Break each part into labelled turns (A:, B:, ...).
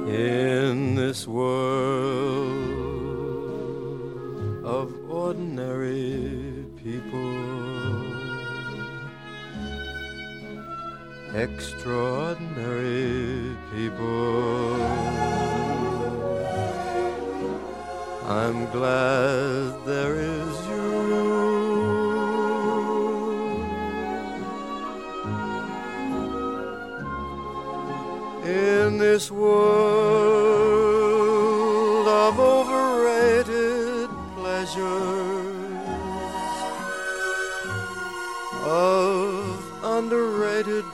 A: In this world of ordinary people, extraordinary people, I'm glad there is you. In this world of overrated pleasures, of underrated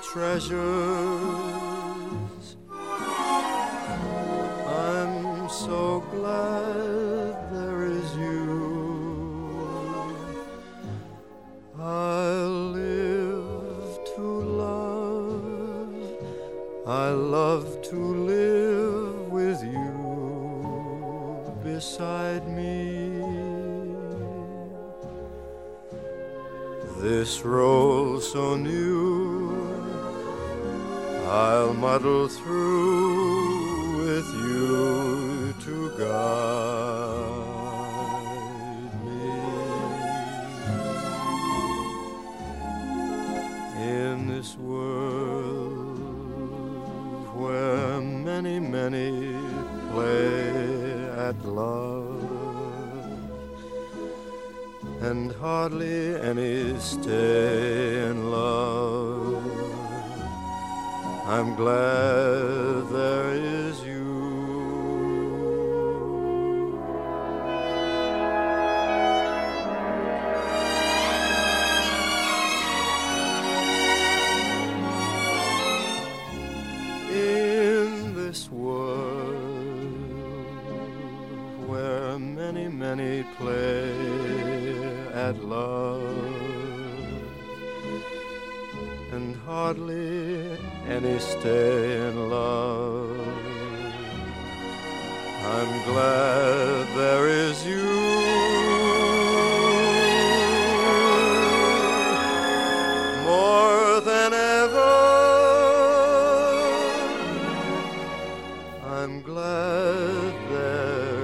A: treasures, I'm so glad there is you. I'll live to love, I love to live with you beside me. This role so new, I'll muddle through with you to guide me. In this world where many, many play at love, and hardly any stay in love, I'm glad there is you. In this world where many, many play at love, and hardly any stay in love, I'm glad there is you. More than ever, I'm glad there